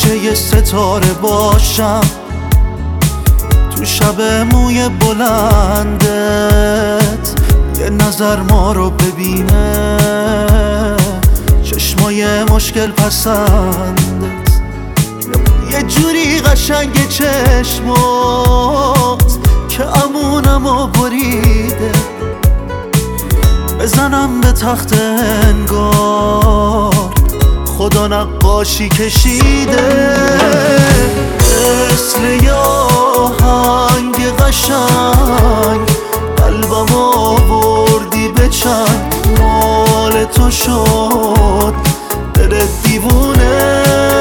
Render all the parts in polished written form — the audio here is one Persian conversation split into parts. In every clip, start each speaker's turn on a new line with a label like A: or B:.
A: گوشه یه ستاره باشم تو شب موی بلندت، یه نظر ما رو ببینه چشمای مشکل پسندت، یه جوری قشنگ چشمات که امونمو بریده، بزنم به تخت انگار خدا نقاشی کشیده، مثل یه آهنگ قشنگ قلبم آوردی به چنگ، مال تو شد دلت دیوونه،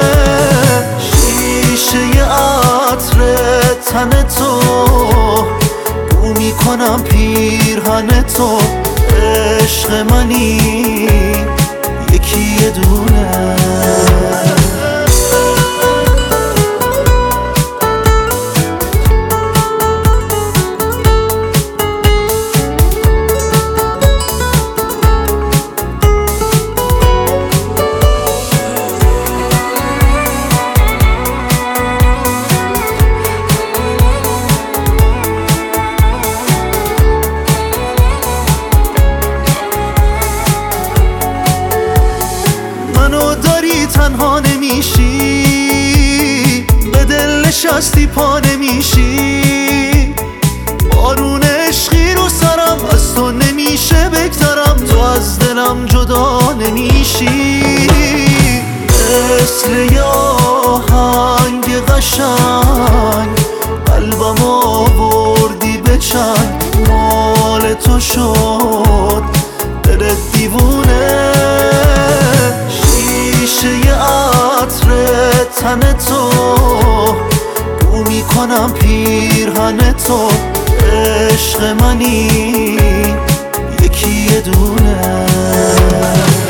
A: شیشه ی عطر تن تو بو میکنم پیرهن تو، عشق منی یکی یه دونه. منو داری تنها نمیشی، به دل نشستی پا نمیشی، بارون عشقی رو سرم از تو نمیشه بگذرم، تو از دلم جدا نمیشی، مثل یه آهنگ قشنگ قلبم آوردی به چنگ، مال تو شد دلت دیوونه، شیشه ی عطر تن تو بو میکنم پیرهن تو، عشق منی یکی یه دونه.